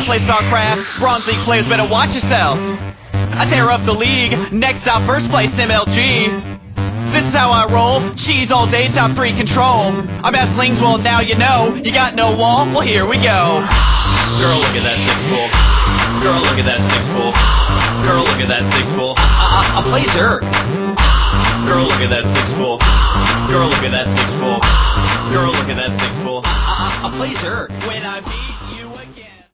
I play StarCraft. Bronze League players better watch yourself. I tear up the league. Next out, first place, MLG. This is how I roll. Cheese all day, top 3 control. I'm at Slings, well now you know. You got no wall? Well here we go. Girl, look at that six-pool. Girl, look at that six-pool. Girl, look at that six-pool. I play Zerg. Girl, look at that six-pool. Girl, look at that six-pool. Girl, look at that six-pool. I play Zerg. When I'm